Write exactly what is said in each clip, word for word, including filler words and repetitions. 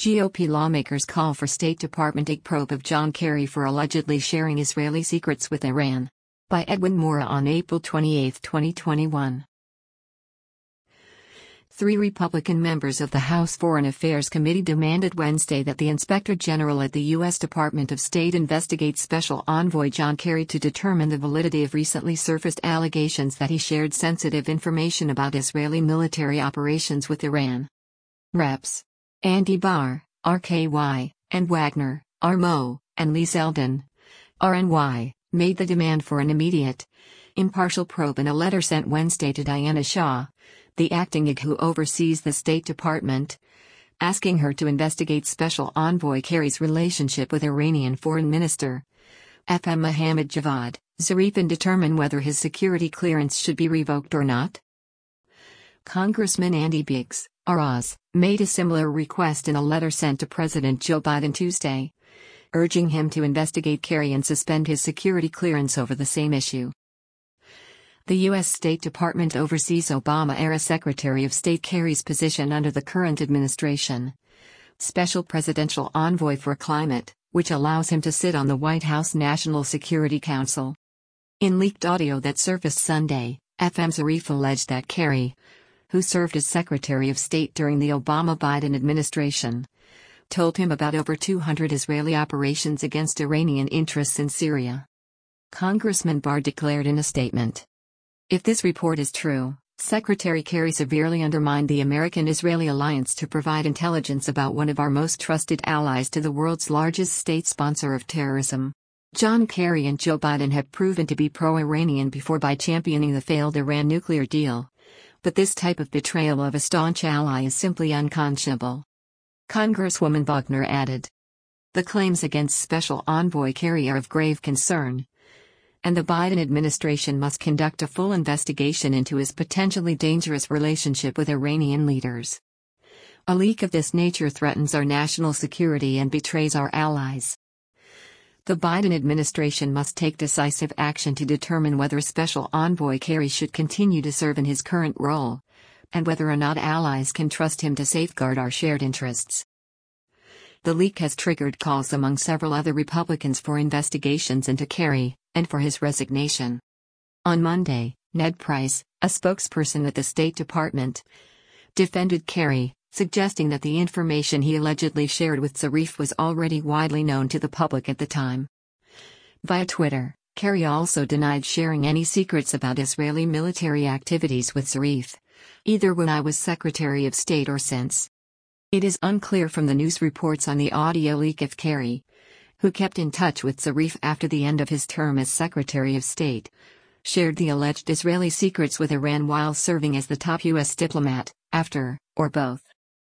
G O P lawmakers call for State Department probe of John Kerry for allegedly sharing Israeli secrets with Iran. By Edwin Mora on April twenty-eighth, twenty twenty-one. Three Republican members of the House Foreign Affairs Committee demanded Wednesday that the Inspector General at the U S Department of State investigate Special Envoy John Kerry to determine the validity of recently surfaced allegations that he shared sensitive information about Israeli military operations with Iran. Reps Andy Barr, R K Y, and Wagner, R M O, and Lee Zeldin, R N Y, made the demand for an immediate, impartial probe in a letter sent Wednesday to Diana Shaw, the acting I G who oversees the State Department, asking her to investigate Special Envoy Kerry's relationship with Iranian Foreign Minister F M Mohammad Javad Zarif and determine whether his security clearance should be revoked or not. Congressman Andy Biggs, R Oz, made a similar request in a letter sent to President Joe Biden Tuesday, urging him to investigate Kerry and suspend his security clearance over the same issue. The U S State Department oversees Obama-era Secretary of State Kerry's position under the current administration, Special Presidential Envoy for Climate, which allows him to sit on the White House National Security Council. In leaked audio that surfaced Sunday, F M Zarif alleged that Kerry, who served as Secretary of State during the Obama-Biden administration, told him about over two hundred Israeli operations against Iranian interests in Syria. Congressman Barr declared in a statement, "If this report is true, Secretary Kerry severely undermined the American-Israeli alliance to provide intelligence about one of our most trusted allies to the world's largest state sponsor of terrorism. John Kerry and Joe Biden have proven to be pro-Iranian before by championing the failed Iran nuclear deal. But this type of betrayal of a staunch ally is simply unconscionable." Congresswoman Wagner added, "The claims against Special Envoy Kerry are of grave concern, and the Biden administration must conduct a full investigation into his potentially dangerous relationship with Iranian leaders. A leak of this nature threatens our national security and betrays our allies. The Biden administration must take decisive action to determine whether Special Envoy Kerry should continue to serve in his current role, and whether or not allies can trust him to safeguard our shared interests." The leak has triggered calls among several other Republicans for investigations into Kerry, and for his resignation. On Monday, Ned Price, a spokesperson at the State Department, defended Kerry, suggesting that the information he allegedly shared with Zarif was already widely known to the public at the time. Via Twitter, Kerry also denied sharing any secrets about Israeli military activities with Zarif, either when I was Secretary of State or since. It is unclear from the news reports on the audio leak if Kerry, who kept in touch with Zarif after the end of his term as Secretary of State, shared the alleged Israeli secrets with Iran while serving as the top U S diplomat, after, or both.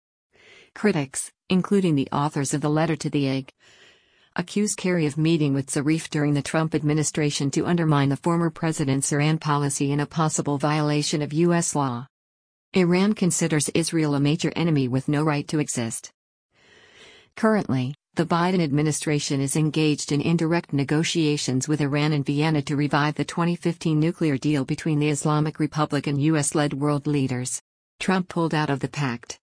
Critics, including the authors of the letter to the I G, accuse Kerry of meeting with Zarif during the Trump administration to undermine the former president's Iran policy in a possible violation of U S law. Iran considers Israel a major enemy with no right to exist. Currently, the Biden administration is engaged in indirect negotiations with Iran and Vienna to revive the twenty fifteen nuclear deal between the Islamic Republic and U S-led world leaders. Trump pulled out of the pact,